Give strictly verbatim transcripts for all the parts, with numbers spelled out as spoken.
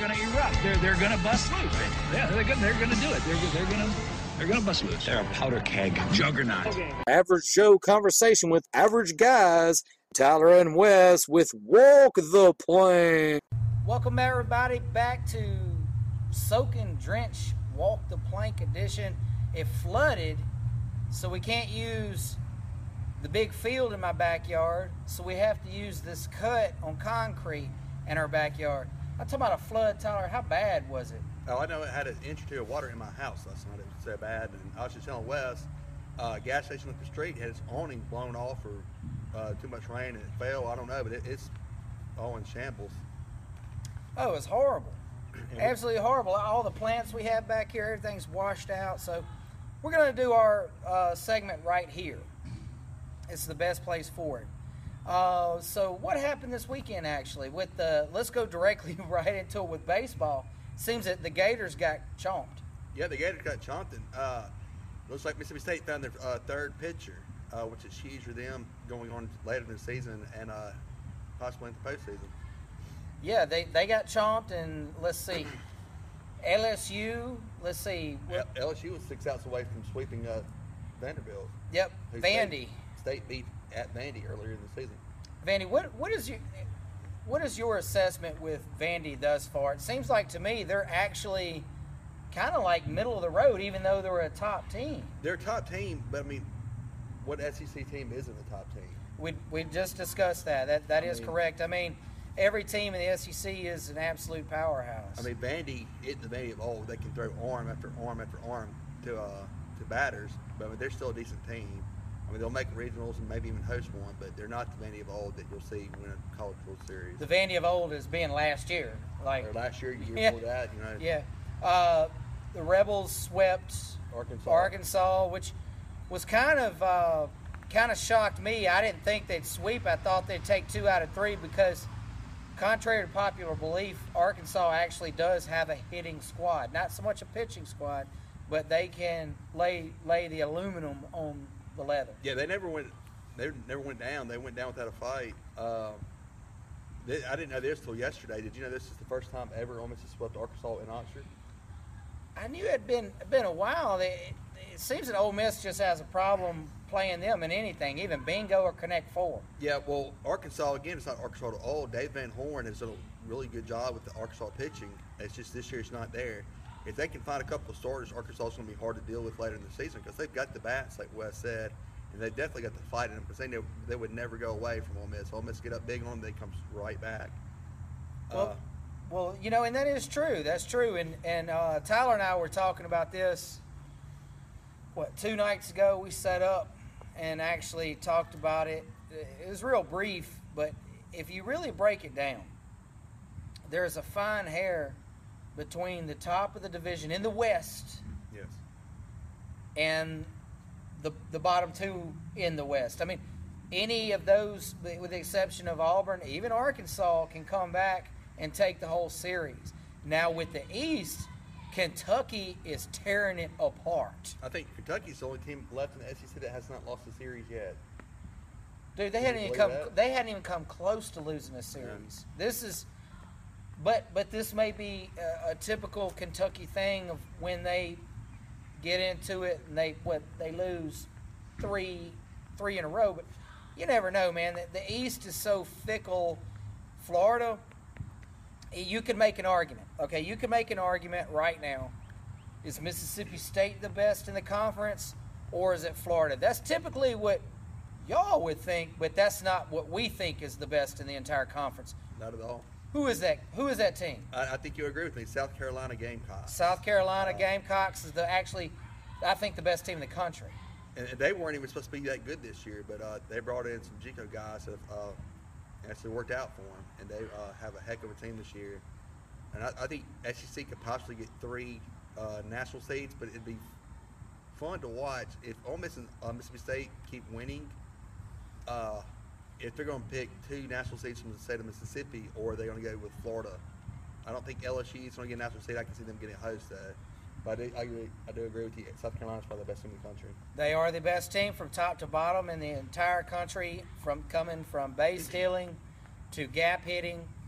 going to erupt. They're they're going to bust loose. Yeah, they're going they're going to do it. They're they're going to they're going to bust loose. They're a powder keg juggernaut. Okay. Average Joe conversation with average guys. Tyler and Wes with Walk the Plank. Welcome everybody back to Soaking Drench Walk the Plank edition. It flooded, so we can't use the big field in my backyard, so we have to use this cut on concrete in our backyard. I'm talking about a flood, Tyler. How bad was it? Oh, I know it had an inch or two of water in my house last night. It was so bad. And I was just telling Wes, uh, gas station up the street had its awning blown off for uh, too much rain and it fell. I don't know, but it, it's all in shambles. Oh, it was horrible. Absolutely horrible. All the plants we have back here, everything's washed out. So we're going to do our uh, segment right here. It's the best place for it. Uh, so what happened this weekend, actually, with the, let's go directly right into it with baseball. Seems that the Gators got chomped. Yeah, the Gators got chomped, and uh, looks like Mississippi State found their uh, third pitcher, uh, which is huge for them going on later in the season and uh, possibly in the postseason. Yeah, they, they got chomped, and let's see, L S U, let's see. What, L S U was six outs away from sweeping uh, Vanderbilt. Yep, Vandy. State, State beat at Vandy earlier in the season. Vandy, what what is your what is your assessment with Vandy thus far? It seems like to me they're actually kind of like middle of the road, even though they're a top team. They're a top team, but I mean, what S E C team isn't a top team? We we just discussed that. That that I is mean, correct. I mean, every team in the S E C is an absolute powerhouse. I mean, Vandy isn't the Vandy of old. They can throw arm after arm after arm to uh, to batters, but I mean, they're still a decent team. I mean, they'll make regionals and maybe even host one, but they're not the Vandy of old that you'll see win a College World Series. The Vandy of old is being last year, like or last year, year yeah, before that, you know. Yeah, uh, the Rebels swept Arkansas. Arkansas, which was kind of uh, kind of shocked me. I didn't think they'd sweep. I thought they'd take two out of three because, contrary to popular belief, Arkansas actually does have a hitting squad. Not so much a pitching squad, but they can lay lay the aluminum on the leather. Yeah, they never went. They never went down. They went down without a fight. Um, they, I didn't know this till yesterday. Did you know this is the first time ever Ole Miss has swept Arkansas in Oxford? I knew it had been been a while. It, it seems that Ole Miss just has a problem playing them in anything, even bingo or Connect Four. Yeah, well, Arkansas again. It's not Arkansas at all. Dave Van Horn has done a really good job with the Arkansas pitching. It's just this year it's not there. If they can find a couple of starters, Arkansas is going to be hard to deal with later in the season because they've got the bats, like Wes said, and they've definitely got the fight in them because they know they would never go away from Ole Miss. Ole Miss get up big on them, they come right back. Well, uh, well, you know, and that is true. That's true. And and uh, Tyler and I were talking about this. What two nights ago we set up and actually talked about it. It was real brief, but if you really break it down, there's a fine hair between the top of the division in the West, yes, and the the bottom two in the West. I mean, any of those, with the exception of Auburn, even Arkansas, can come back and take the whole series. Now with the East, Kentucky is tearing it apart. I think Kentucky's the only team left in the S E C that has not lost a series yet. Dude, they hadn't even come. That? They hadn't even come close to losing a series. Yeah. This is. But but this may be a, a typical Kentucky thing of when they get into it and they what they lose three three in a row. But you never know, man. The, the East is so fickle. Florida, you can make an argument. Okay, you can make an argument right now. Is Mississippi State the best in the conference, or is it Florida? That's typically what y'all would think, but that's not what we think is the best in the entire conference. Not at all. Who is that? Who is that team? I, I think you agree with me. South Carolina Gamecocks. South Carolina uh, Gamecocks is the actually, I think, the best team in the country. And they weren't even supposed to be that good this year, but uh, they brought in some JUCO guys that uh, actually worked out for them, and they uh, have a heck of a team this year. And I, I think S E C could possibly get three uh, national seeds, but it'd be fun to watch if Ole Miss and uh, Mississippi State keep winning. Uh, if they're going to pick two national seeds from the state of Mississippi, or are they going to go with Florida? I don't think L S U is going to get a national seed. I can see them getting a host though. But I do, I, agree, I do agree with you. South Carolina's probably the best team in the country. They are the best team from top to bottom in the entire country, from coming from base stealing to gap hitting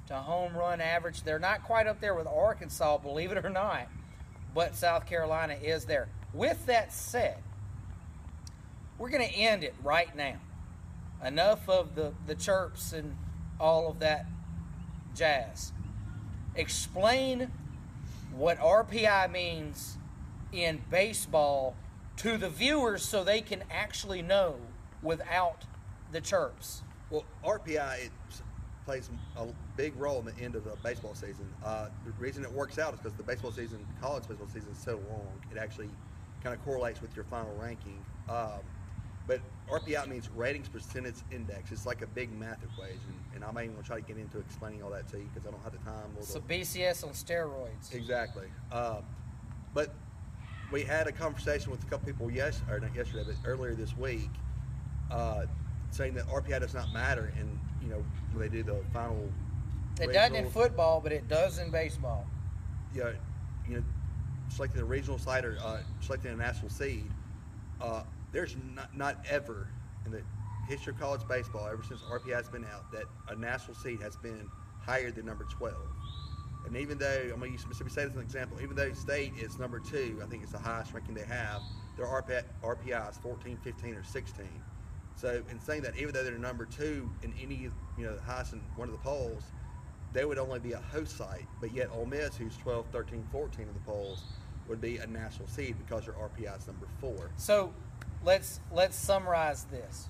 to home run average. They're not quite up there with Arkansas, believe it or not, but South Carolina is there. With that said, we're going to end it right now. Enough of the, the chirps and all of that jazz. Explain what R P I means in baseball to the viewers so they can actually know without the chirps. Well, R P I it plays a big role in the end of the baseball season. Uh, the reason it works out is because the baseball season, college baseball season, is so long. It actually kind of correlates with your final ranking. Um, but R P I means ratings percentage index. It's like a big math equation, and I'm not even going to try to get into explaining all that to you because I don't have the time. Or the, So B C S on steroids. Exactly. Uh, but we had a conversation with a couple people yes, or not yesterday, but earlier this week, uh, saying that R P I does not matter, and you know when they do the final. It doesn't in regionals, football, but it does in baseball. Yeah, you know, selecting a regional side or uh, selecting a national seed. Uh, there's not not ever in the history of college baseball, ever since R P I has been out, that a national seed has been higher than number twelve. And even though, I'm going to use Mississippi State as an example, even though State is number two, I think it's the highest ranking they have, their R P I is fourteen, fifteen, or sixteen. So in saying that, even though they're number two in any, you know, the highest in one of the polls, they would only be a host site. But yet Ole Miss, who's twelve, thirteen, fourteen of the polls, would be a national seed because their R P I is number four. So let's let's summarize this.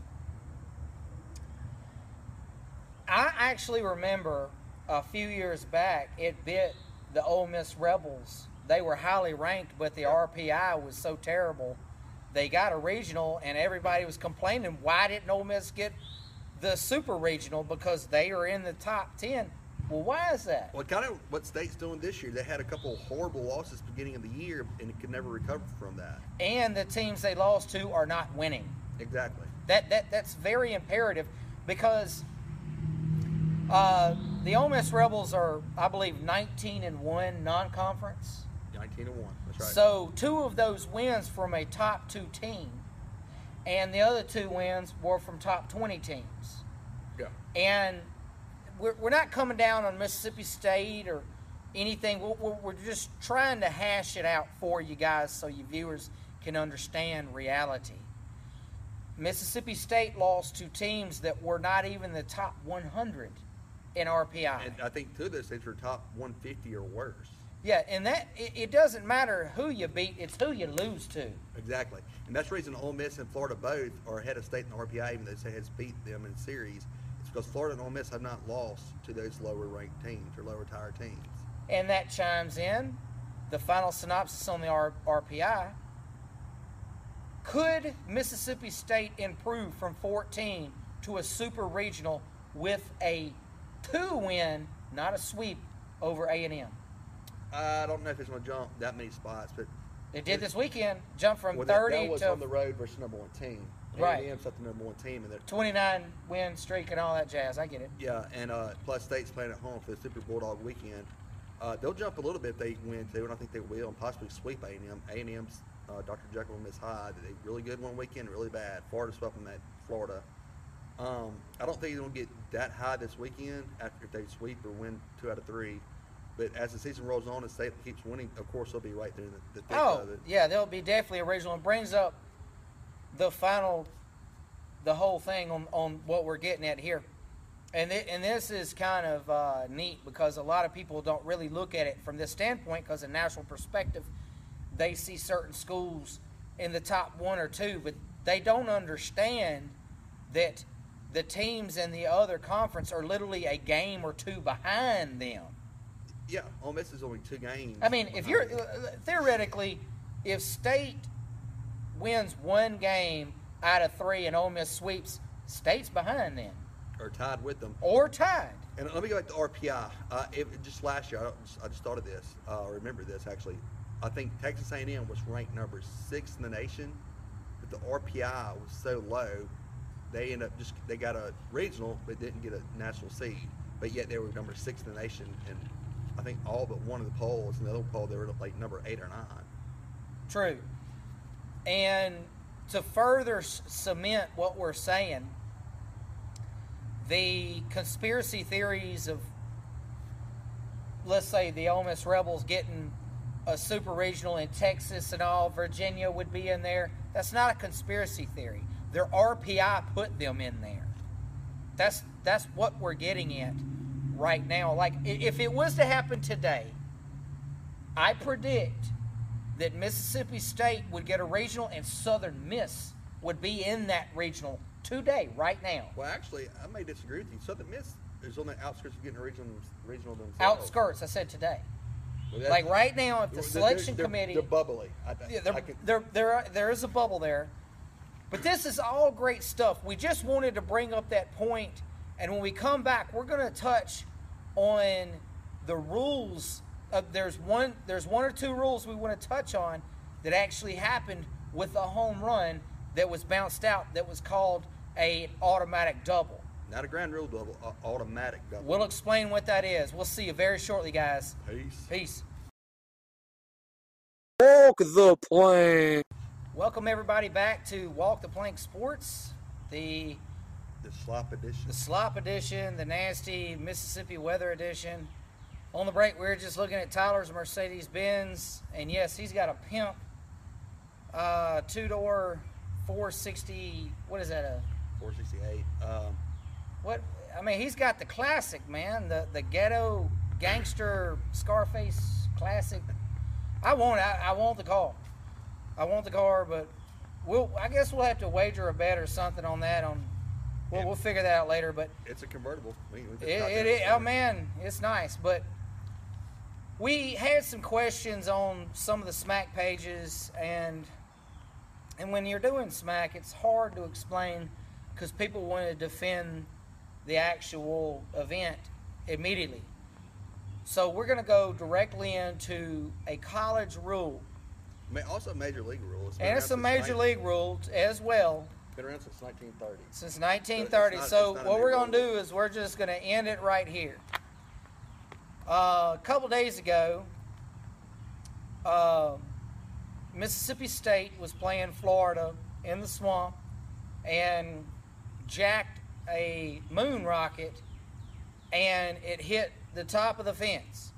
I actually remember a few years back, it bit the Ole Miss Rebels. They were highly ranked, but the R P I was so terrible. They got a regional, and everybody was complaining, why didn't Ole Miss get the super regional? Because they are in the top ten. Well, why is that? Well, kind of what State's doing this year. They had a couple of horrible losses beginning of the year, and it could never recover from that. And the teams they lost to are not winning. Exactly. That that that's very imperative because uh, the Ole Miss Rebels are, I believe, nineteen and one non-conference. nineteen and one. That's right. So two of those wins from a top two team, and the other two wins were from top twenty teams. Yeah. And we're we're not coming down on Mississippi State or anything. We're, we're, we're just trying to hash it out for you guys so you viewers can understand reality. Mississippi State lost to teams that were not even the top one hundred in R P I. And I think two of those things were top one fifty or worse. Yeah, and that it, it doesn't matter who you beat; it's who you lose to. Exactly, and that's the reason Ole Miss and Florida both are ahead of State in the R P I, even though State has beat them in series. It's because Florida and Ole Miss have not lost to those lower-ranked teams or lower-tier teams. And that chimes in the final synopsis on the R- RPI. Could Mississippi State improve from fourteen to a super regional with a two-win, not a sweep, over A and M? I don't know if it's going to jump that many spots, but It did this weekend. Jumped from well, that, thirty that was to on the road versus number one team. Right. A and M's not the number one team, and they're twenty-nine win streak and all that jazz. I get it. yeah, and uh, plus State's playing at home for the Super Bulldog weekend. Uh, they'll jump a little bit if they win too, and I think they will, and possibly sweep A and M. A and M's uh, Doctor Jekyll and Miss Hyde. They really good one weekend, really bad. Florida swept them at Florida. Um, I don't think they're going to get that high this weekend after if they sweep or win two out of three. But as the season rolls on and State keeps winning, of course they'll be right there in the, the thick Oh, of it. yeah, they'll be definitely original. It brings up the final, the whole thing on, on what we're getting at here. And th- and this is kind of uh, neat because a lot of people don't really look at it from this standpoint because in national perspective, they see certain schools in the top one or two, but they don't understand that the teams in the other conference are literally a game or two behind them. Yeah, Ole Miss is only two games. I mean, if you're behind. uh, theoretically, if State wins one game out of three and Ole Miss sweeps, State's behind them or tied with them. or tied. And let me go back to R P I. Uh, it, just last year, I, don't, I just thought of this, uh, or remember this actually. I think Texas A and M was ranked number six in the nation, but the R P I was so low, they ended up just they got a regional, but didn't get a national seed. But yet they were number six in the nation, and I think all but one of the polls, in the other poll, they were like number eight or nine. True. And to further s- cement what we're saying, the conspiracy theories of let's say the Ole Miss Rebels getting a super regional in Texas and all, Virginia would be in there. That's not a conspiracy theory. Their R P I put them in there. That's that's what we're getting at right now. Like, if it was to happen today, I predict that Mississippi State would get a regional and Southern Miss would be in that regional today, right now. Well, actually, I may disagree with you. Southern Miss is on the outskirts of getting a regional, regional themselves. Outskirts, I said today. Well, like right now, if the selection they're, committee, they're bubbly. I, yeah, they're, I can, there, there, there is a bubble there, but this is all great stuff. We just wanted to bring up that point, and when we come back, we're going to touch on the rules. Of, there's one, there's one or two rules we want to touch on that actually happened with a home run that was bounced out that was called a automatic double. Not a ground rule double, uh, automatic double. We'll explain what that is. We'll see you very shortly, guys. Peace. Peace. Walk the plank. Welcome everybody back to Walk the Plank Sports, the The slop edition. the slop edition, the nasty Mississippi weather edition. On the break, we were just looking at Tyler's Mercedes-Benz, and yes, he's got a pimp uh, two-door four sixty. What is that? A four sixty-eight. Um, what? I mean, he's got the classic, man. The the ghetto gangster Scarface classic. I want I, I want the car. I want the car, but we'll. I guess we'll have to wager a bet or something on that. On we'll, we'll figure that out later. But it's a convertible. We, we just it, got it, there it oh man, it's nice. But we had some questions on some of the Smack pages, and and when you're doing Smack, it's hard to explain because people want to defend the actual event immediately. So we're going to go directly into a college rule. Ma- Also a major league rule. It's been And around it's a since major nineteen league rule as well, Been around since nineteen thirty. since nineteen So thirty. it's not- So it's not a what new we're going to rule. do is we're just going to end it right here. Uh, a couple days ago, uh, Mississippi State was playing Florida in the swamp and jacked a moon rocket, and it hit the top of the fence.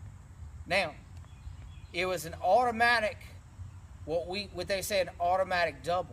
Now, it was an automatic, what we what they say an automatic double.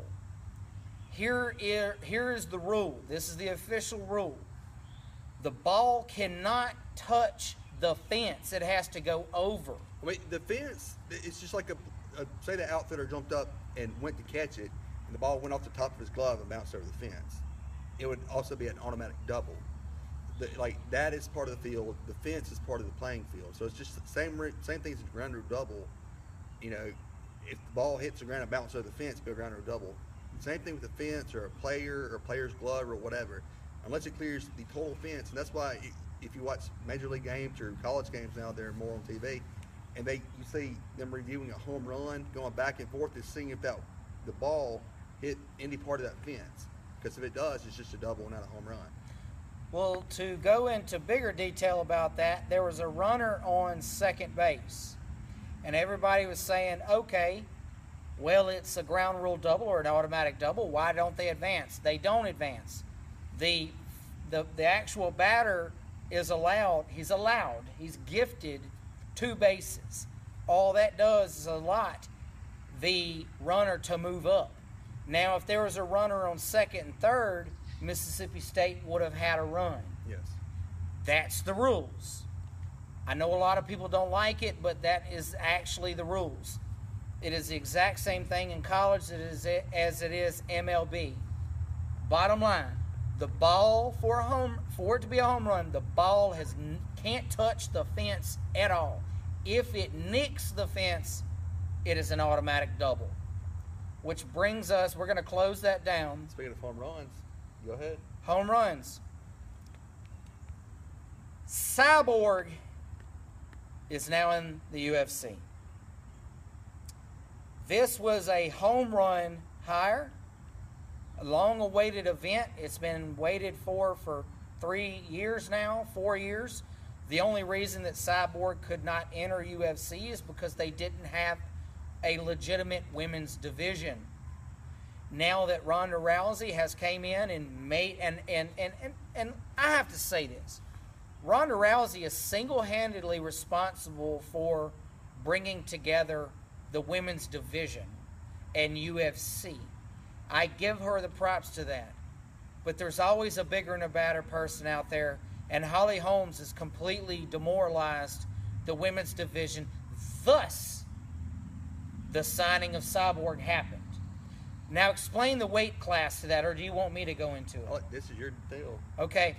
Here is, here is the rule. This is the official rule. The ball cannot touch the fence. It has to go over. I mean, the fence, it's just like a, a, say the outfitter jumped up and went to catch it, and the ball went off the top of his glove and bounced over the fence. It would also be an automatic double. The, like, that is part of the field. The fence is part of the playing field. So it's just the same same thing as a ground rule double. You know, if the ball hits the ground and bounces over the fence, it'll be a ground rule double. Same thing with the fence or a player or a player's glove or whatever. Unless it clears the total fence, and that's why if you watch major league games or college games now, they're more on T V, and they you see them reviewing a home run, going back and forth, is seeing if that the ball hit any part of that fence. Because if it does, it's just a double and not a home run. Well, to go into bigger detail about that, there was a runner on second base, and everybody was saying, okay, well, it's a ground rule double or an automatic double. Why don't they advance? They don't advance. The, the, the actual batter is allowed, he's allowed, he's gifted two bases. All that does is allot the runner to move up. Now, if there was a runner on second and third, Mississippi State would have had a run. Yes. That's the rules. I know a lot of people don't like it, but that is actually the rules. It is the exact same thing in college as it is M L B. Bottom line, the ball for a home, for it to be a home run, the ball has can't touch the fence at all. If it nicks the fence, it is an automatic double. Which brings us, we're going to close that down. Speaking of home runs, go ahead. Home runs. Cyborg is now in the U F C. This was a home run hire, a long-awaited event. It's been waited for for three years now, four years. The only reason that Cyborg could not enter U F C is because they didn't have a legitimate women's division. Now that Ronda Rousey has came in and made, and, and, and, and, and I have to say this, Ronda Rousey is single-handedly responsible for bringing together the women's division and U F C. I give her the props to that. But there's always a bigger and a badder person out there, and Holly Holmes has completely demoralized the women's division. Thus, the signing of Cyborg happened. Now explain the weight class to that, or do you want me to go into it? Oh, this is your deal. Okay.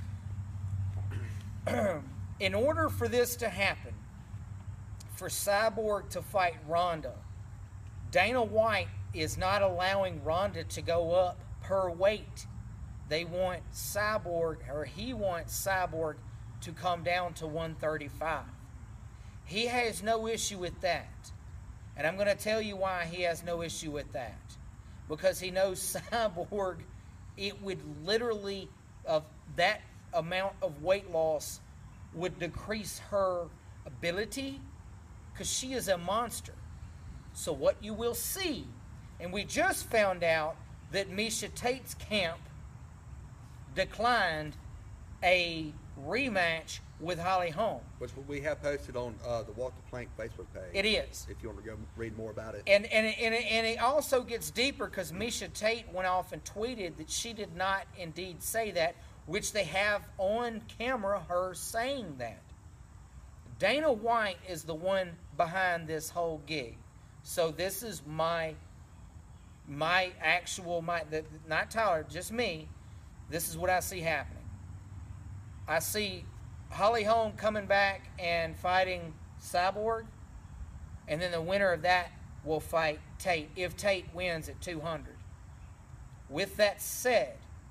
In order for this to happen, for Cyborg to fight Ronda, Dana White is not allowing Ronda to go up per weight. They want Cyborg, or he wants Cyborg to come down to one thirty-five. He has no issue with that. And I'm going to tell you why he has no issue with that. Because he knows Cyborg, it would literally, of that amount of weight loss, would decrease her ability, because she is a monster. So what you will see, and we just found out that Miesha Tate's camp declined a rematch with Holly Holm. Which we have posted on uh, the Walk the Plank Facebook page. It is. If you want to go read more about it. And and and it, and it also gets deeper, because Miesha Tate went off and tweeted that she did not indeed say that, which they have on camera her saying that. Dana White is the one behind this whole gig. So this is my my actual my the, not Tyler, just me. This is what I see happening. I see Holly Holm coming back and fighting Cyborg, and then the winner of that will fight Tate, if Tate wins at two hundred. With that said,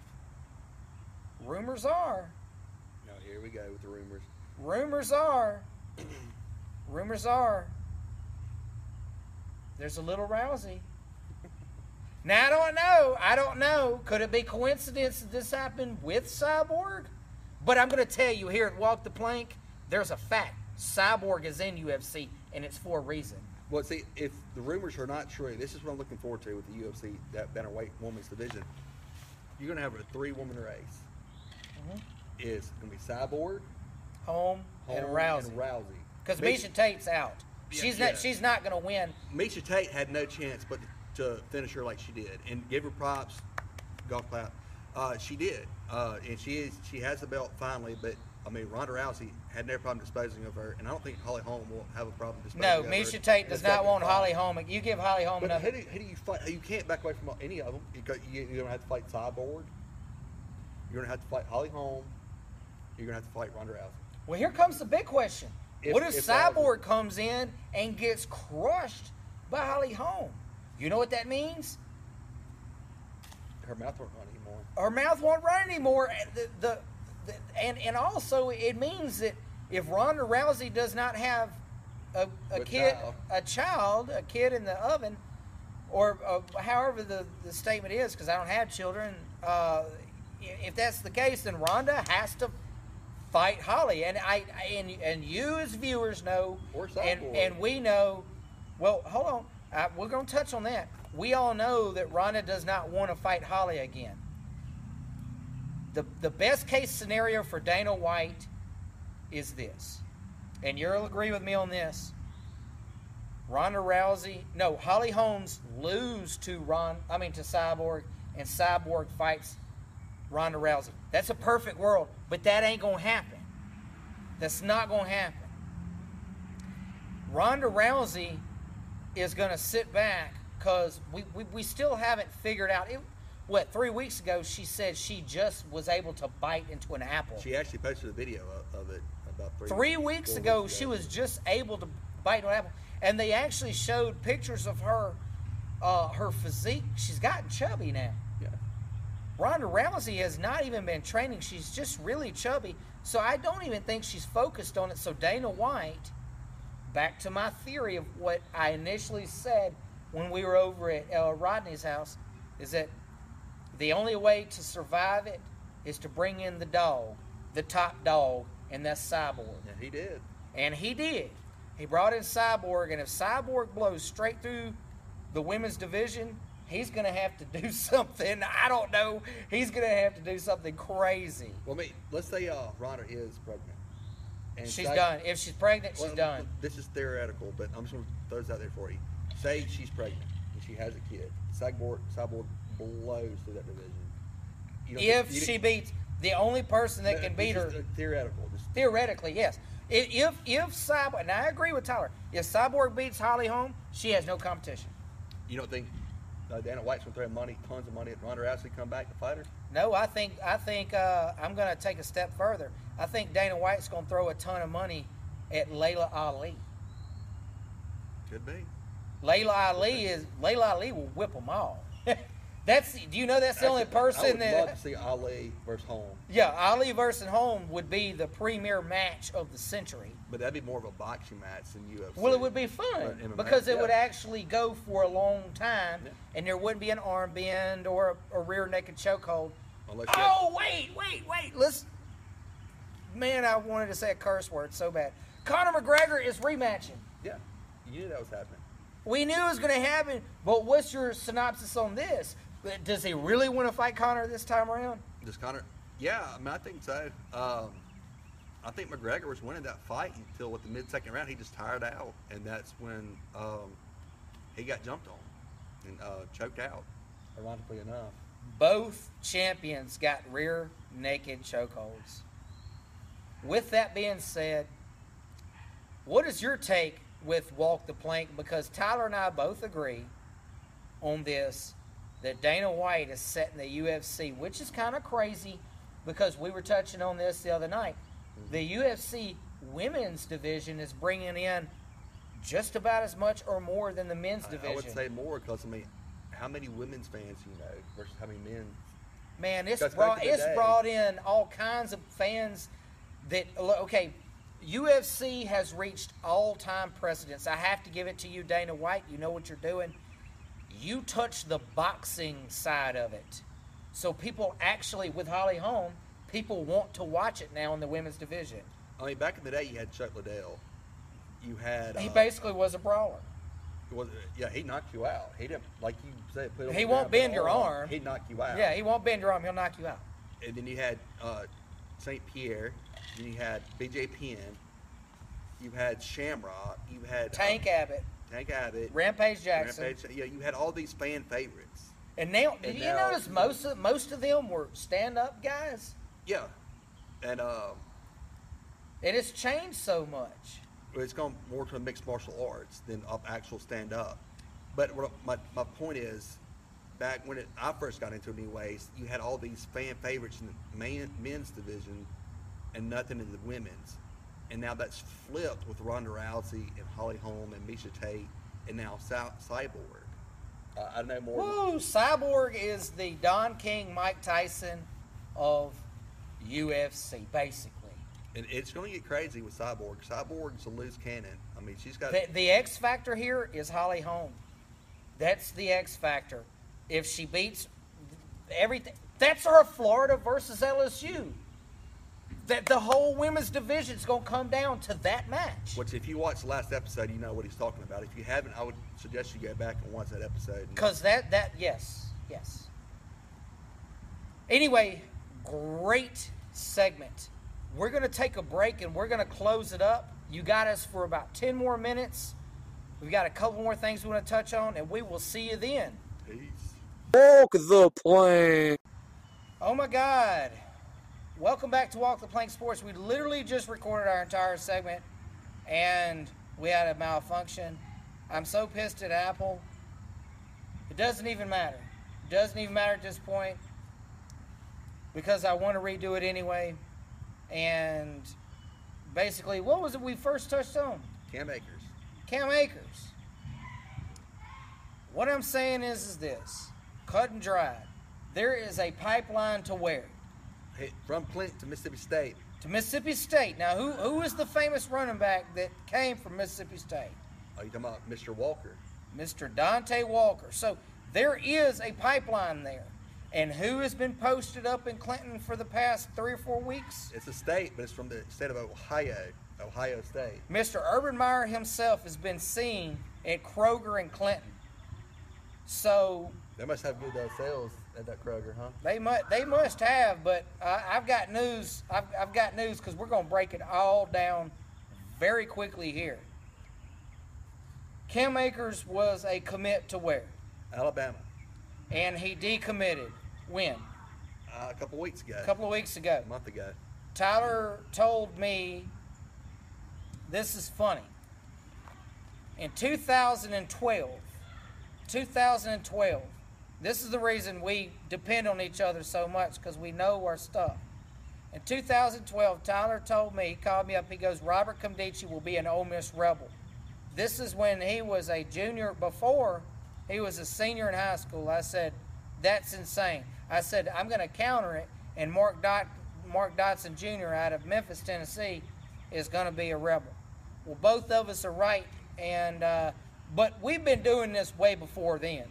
rumors are, Now here we go with the rumors. rumors are, rumors are, there's a little Rousey. Now, I don't know. I don't know. Could it be coincidence that this happened with Cyborg? But I'm going to tell you here at Walk the Plank, there's a fact. Cyborg is in U F C, and it's for a reason. Well, see, if the rumors are not true, this is what I'm looking forward to with the U F C, that bantamweight women's division. You're going to have a three-woman race. Mm-hmm. It's going to be Cyborg, Holm, Holm and Rousey. and Rousey. Because Miesha Tate's out. Yeah, She's yeah. not. She's not going to win. Miesha Tate had no chance but to finish her like she did, and give her props, golf clap. Uh, she did, uh, and she is she has the belt finally. But I mean, Ronda Rousey had no problem disposing of her, and I don't think Holly Holm will have a problem disposing No, of her. Miesha Tate does It's not second want fight. Holly Holm. You give Holly Holm But enough. who do, who do you fight? You can't back away from any of them. You go, you, you're gonna have to fight Cyborg. You're gonna have to fight Holly Holm. You're gonna have to fight Ronda Rousey. Well, here comes the big question. If- what if if Cyborg comes in and gets crushed by Holly Holm? You know what that means? Her mouth won't run anymore. Her mouth won't run anymore. And The, the, the, and, and also, it means that if Ronda Rousey does not have a, a A kid, child. a child, a kid in the oven, or uh, however the, the statement is, because I don't have children, uh, if that's the case, then Ronda has to fight Holly. And I and and you as viewers know, Or and Cyborg. and we know. Well, hold on. I, we're going to touch on that. We all know that Ronda does not want to fight Holly again. The the best case scenario for Dana White is this, and you'll agree with me on this. Ronda Rousey, no, Holly Holmes lose to Ron, I mean to Cyborg, and Cyborg fights Ronda Rousey. That's a perfect world, but that ain't gonna happen. That's not gonna happen. Ronda Rousey is gonna sit back because we, we, we still haven't figured out. It, what, three weeks ago she said she just was able to bite into an apple. She actually posted a video of, of it about three, Three weeks four ago, she was just able to bite into an apple. And they actually showed pictures of her, uh, her physique. She's gotten chubby now. Yeah. Ronda Rousey has not even been training. She's just really chubby. So I don't even think she's focused on it. So Dana White, back to my theory of what I initially said when we were over at uh, Rodney's house, is that the only way to survive it is to bring in the dog, the top dog, and that's Cyborg. Yeah, he did. And he did. He brought in Cyborg, and if Cyborg blows straight through the women's division, he's going to have to do something. I don't know. He's going to have to do something crazy. Well, I mean, let's say uh, Ronda is pregnant. And She's say, done. If she's pregnant, she's well, done. This is theoretical, but I'm just going to throw this out there for you. Say she's pregnant and she has a kid. Cyborg, Cyborg blows through that division. You know, If you, she beats the only person that can beat her, theoretical. Just, theoretically, yes. If if, if Cyborg, and I agree with Tyler, if Cyborg beats Holly Holm, she has no competition. You don't think uh, Dana White's going to throw money, tons of money at Ronda Rousey to come back to fight her? No, I think I think uh, I'm going to take a step further. I think Dana White's going to throw a ton of money at Layla Ali. Could be. Layla Ali is Layla Ali will whip them all. That's do you know that's the only Actually, I person would that love to see Ali versus Holm, yeah Ali versus Holm would be the premier match of the century. but that'd be more of a boxing match than U F C. Well, it would be Or fun M M A, because it yeah. would actually go for a long time, Yeah. and there wouldn't be an arm bend or a, a rear naked chokehold. Unless you Oh wait, wait, wait! Let's. Man, I wanted to say a curse word so bad. Conor McGregor is rematching. yeah, you knew that was happening. We knew it was going to happen, but what's your synopsis on this? Does he really want to fight Conor this time around? Does Conor? Yeah, I mean, I think so. Um, I think McGregor was winning that fight until with the mid-second round, he just tired out, and that's when um, he got jumped on and uh, choked out. Ironically enough, Both champions got rear naked chokeholds. With that being said, what is your take with Walk the Plank? Because Tyler and I both agree on this, that Dana White is setting the U F C, which is kind of crazy because we were touching on this the other night. The U F C women's division is bringing in just about as much or more than the men's I, division. I would say more because I mean, how many women's fans do you know versus how many men? Man, it's Because brought back in the it's day- brought in all kinds of fans that okay, U F C has reached all-time precedents. I have to give it to you, Dana White. You know what you're doing. You touch the boxing side of it. So people actually, with Holly Holm, people want to watch it now in the women's division. I mean, back in the day, you had Chuck Liddell. You had. He uh, basically was a brawler. Was, yeah, he knocked you out. He didn't, like you said, put on He the won't ground, bend put your on, arm. He'd knock you out. Yeah, he won't bend your arm. He'll knock you out. And then you had uh, Saint Pierre. Then you had B J Penn. You had Shamrock. You had Tank uh, Abbott, Tank Abbott. Rampage Jackson. Rampage, yeah, you had all these fan favorites. And now, did And you now- notice most of most of them were stand-up guys? Yeah, and um, It has changed so much. it's gone more to mixed martial arts than up actual stand up. But what my my point is, back when it, I first got into it anyways, you had all these fan favorites in the man, men's division and nothing in the women's. And now that's flipped with Ronda Rousey and Holly Holm and Misha Tate and now Cy- Cyborg. Uh, I know more. Woo! Cyborg is the Don King, Mike Tyson of U F C, basically. And it's going to get crazy with Cyborg. Cyborg's a loose cannon. I mean, she's got. The, the X factor here is Holly Holm. That's the X factor. If she beats everything, that's our Florida versus L S U. That the whole women's division is going to come down to that match. Which, if you watch the last episode, you know what he's talking about. If you haven't, I would suggest you go back and watch that episode. Because that, that, yes, yes. Anyway, great segment. We're going to take a break and we're going to close it up. You got us for about ten more minutes. We've got a couple more things we want to touch on, and we will see you then. Peace. Walk the plank. Oh my God. Welcome back to Walk the Plank Sports. We literally just recorded our entire segment, and we had a malfunction. I'm so pissed at Apple. It doesn't even matter. It doesn't even matter at this point because I want to redo it anyway. And basically, what was it we first touched on? Cam Akers. Cam Akers. What I'm saying is, is this. Cut and dried. There is a pipeline to where? Hey, from Clint to Mississippi State. To Mississippi State. Now, who who is the famous running back that came from Mississippi State? Are you talking about Mister Walker? Mister Dante Walker. So there is a pipeline there. And who has been posted up in Clinton for the past three or four weeks? It's a state, but it's from the state of Ohio, Ohio State. Mister Urban Meyer himself has been seen at Kroger in Clinton. So They must have good uh, sales at that Kroger, huh? They must. They must have. But uh, I've got news. I've, I've got news because we're going to break it all down very quickly here. Cam Akers was a commit to where? Alabama. And he decommitted when? Uh, a couple weeks ago. A couple of weeks ago. A month ago. Tyler told me, this is funny. In two thousand twelve, two thousand twelve, this is the reason we depend on each other so much, because we know our stuff. In two thousand twelve, Tyler told me, he called me up, he goes, Robert Comdici will be an Ole Miss Rebel. This is when he was a junior, before he was a senior in high school. I said, that's insane. I said, I'm going to counter it, and Mark, Dot, Mark Dotson Junior out of Memphis, Tennessee, is going to be a Rebel. Well, both of us are right, and uh, but we've been doing this way before then.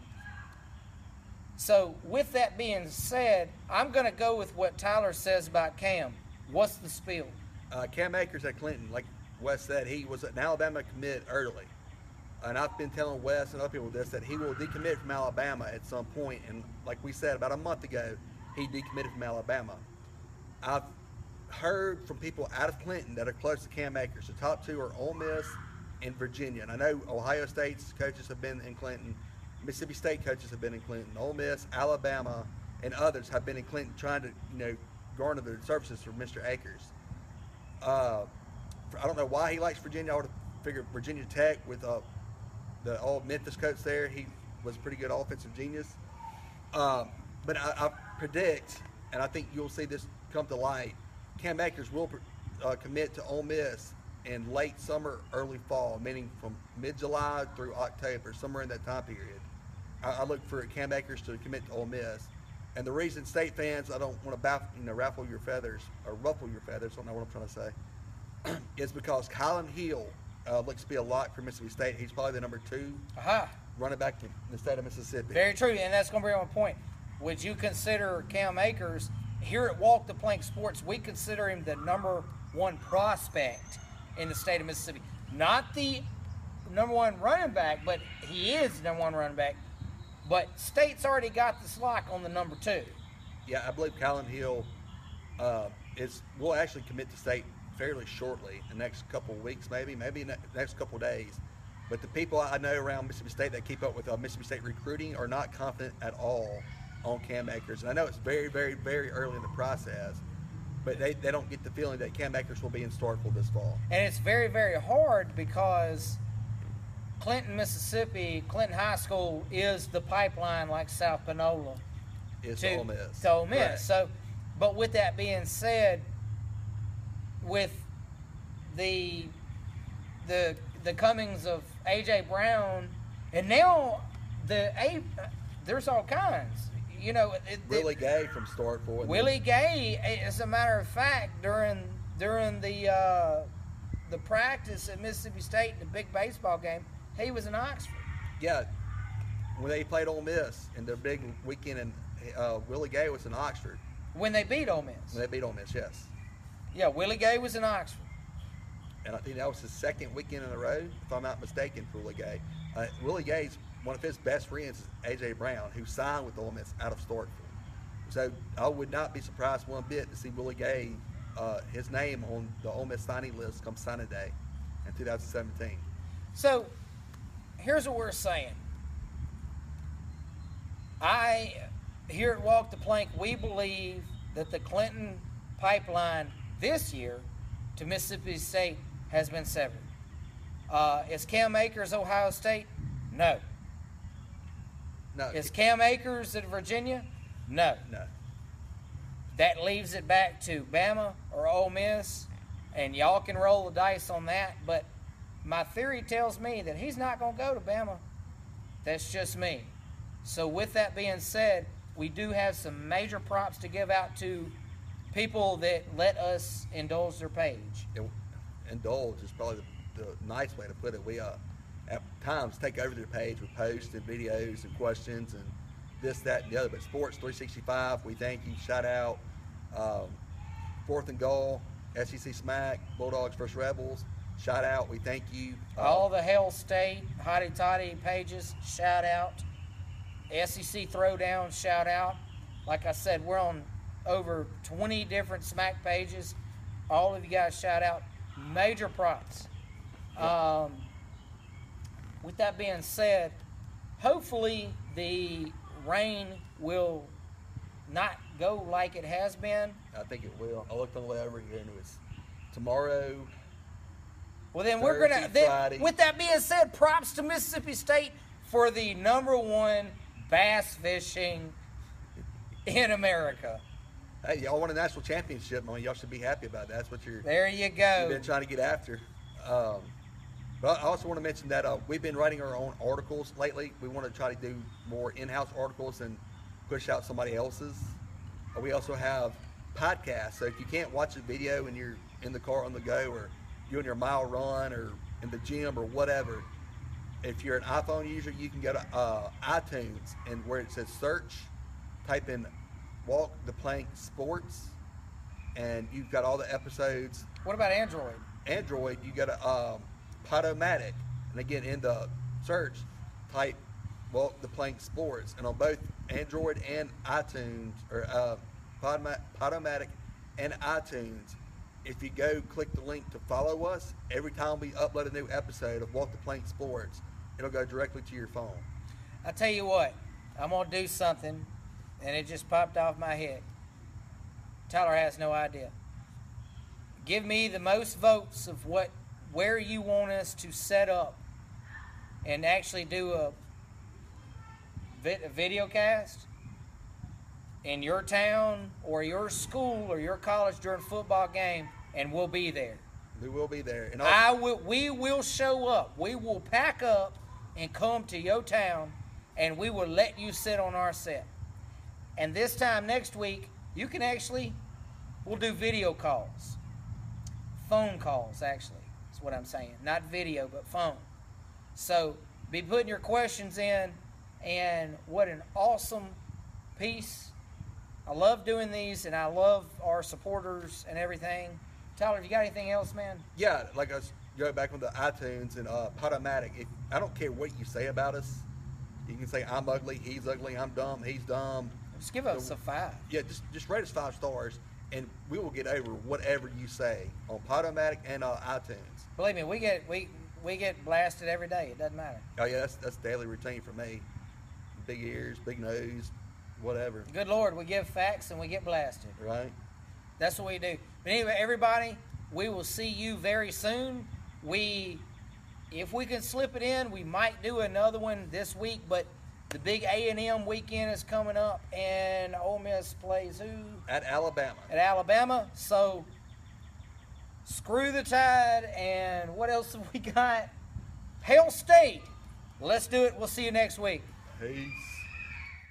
So with that being said, I'm going to go with what Tyler says about Cam. What's the spiel? Uh, Cam Akers at Clinton, like Wes said, he was an Alabama commit early. And I've been telling Wes and other people this, that he will decommit from Alabama at some point. And like we said, about a month ago, he decommitted from Alabama. I've heard from people out of Clinton that are close to Cam Akers. The top two are Ole Miss and Virginia. And I know Ohio State's coaches have been in Clinton. Mississippi State coaches have been in Clinton. Ole Miss, Alabama, and others have been in Clinton trying to, you know, garner the services for Mister Akers. Uh, I don't know why he likes Virginia. I would have figured Virginia Tech with uh, the old Memphis coach there. He was a pretty good offensive genius. Uh, but I, I predict, and I think you'll see this come to light, Cam Akers will uh, commit to Ole Miss in late summer, early fall, meaning from mid-July through October, somewhere in that time period. I, I look for Cam Akers to commit to Ole Miss. And the reason State fans, I don't want to baff, you know, raffle your feathers, or ruffle your feathers, I don't know what I'm trying to say, is because Kylan Hill uh, looks to be a lock for Mississippi State. He's probably the number two Aha. running back in the state of Mississippi. Very true, and that's going to be my point. Would you consider Cam Akers, here at Walk the Plank Sports, we consider him the number one prospect in the state of Mississippi. Not the number one running back, but he is the number one running back. But State's already got the lock on the number two. Yeah, I believe Kylan Hill uh, is will actually commit to State fairly shortly, the next couple of weeks, maybe, maybe the next couple of days. But the people I know around Mississippi State that keep up with uh, Mississippi State recruiting are not confident at all on Cam Akers. And I know it's very, very, very early in the process, but they, they don't get the feeling that Cam Akers will be in Starkville this fall. And it's very, very hard because Clinton, Mississippi, Clinton High School is the pipeline like South Panola It's to Ole Miss. To Ole Miss. Right. So, but with that being said, with the the the comings of A J Brown, and now the a there's all kinds. You know, it, Willie it, Gay from Starkville. Willie Gay, as a matter of fact, during during the uh, the practice at Mississippi State, the big baseball game, he was in Oxford. Yeah, when they played Ole Miss in their big weekend, and uh, Willie Gay was in Oxford. When they beat Ole Miss. When they beat Ole Miss, yes. Yeah, Willie Gay was in Oxford. And I think that was his second weekend in a row, if I'm not mistaken, for Willie Gay. Uh, Willie Gay's one of his best friends is A J Brown, who signed with Ole Miss out of Starkville. So I would not be surprised one bit to see Willie Gay, uh, his name on the Ole Miss signing list come signing day in two thousand seventeen. So here's what we're saying. I, here at Walk the Plank, we believe that the Clinton pipeline this year to Mississippi State has been severed. Uh, is Cam Akers Ohio State? No. No, Is Cam Akers at Virginia? No. no. That leaves it back to Bama or Ole Miss, and y'all can roll the dice on that. But my theory tells me that he's not going to go to Bama. That's just me. So with that being said, we do have some major props to give out to people that let us indulge their page. It, indulge is probably the, the nice way to put it. We uh, at times take over their page with posts and videos and questions and this, that, and the other. But Sports three sixty-five, we thank you. Shout out. Um, Fourth and Goal, S E C Smack, Bulldogs versus Rebels. Shout out. We thank you. Uh, All the Hell State, Hotty Toddy pages, shout out. S E C Throwdown shout out. Like I said, we're on over twenty different Smack pages. All of you guys shout out. Major props. Um, with that being said, hopefully the rain will not go like it has been. I think it will. I looked on the way over here and it was tomorrow. Well, then we're Thursday, gonna. Then, Friday. with that being said, props to Mississippi State for the number one bass fishing in America. Hey, y'all won a national championship. I mean, y'all should be happy about that. That's what you're. There you go. You've been trying to get after. Um, but I also want to mention that uh, we've been writing our own articles lately. We want to try to do more in-house articles and push out somebody else's. Uh, we also have podcasts. So if you can't watch a video and you're in the car on the go, or doing your mile run, or in the gym, or whatever, if you're an iPhone user, you can go to uh, iTunes, and where it says search, type in Walk the Plank Sports, and you've got all the episodes. What about Android? Android, you got a um, Podomatic, and again in the search, type Walk the Plank Sports, and on both Android and iTunes, or uh, Podma- Podomatic and iTunes, if you go click the link to follow us, every time we upload a new episode of Walk the Plank Sports, it'll go directly to your phone. I tell you what, I'm gonna do something, and it just popped off my head. Tyler has no idea. Give me the most votes of what, where you want us to set up, and actually do a, vid, a video cast in your town or your school or your college during a football game, and we'll be there. We will be there. And I will. We will show up. We will pack up and come to your town, and we will let you sit on our set. And this time next week, you can actually, we'll do video calls, phone calls. Actually, is what I'm saying. Not video, but phone. So be putting your questions in, and what an awesome piece. I love doing these, and I love our supporters and everything. Tyler, you got anything else, man? Yeah, like I was go back on the iTunes and uh, Podomatic. If I don't care what you say about us, you can say I'm ugly, he's ugly, I'm dumb, he's dumb. Just give us a five. Yeah, just just rate us five stars, and we will get over whatever you say on Podomatic and uh, iTunes. Believe me, we get we we get blasted every day. It doesn't matter. Oh yeah, that's that's daily routine for me. Big ears, big nose, whatever. Good Lord, we give facts and we get blasted. Right. That's what we do. But anyway, everybody, we will see you very soon. We, if we can slip it in, we might do another one this week. But the big A and M weekend is coming up, and Ole Miss plays who? At Alabama. At Alabama. So screw the Tide, and what else have we got? Hail State. Let's do it. We'll see you next week. Peace.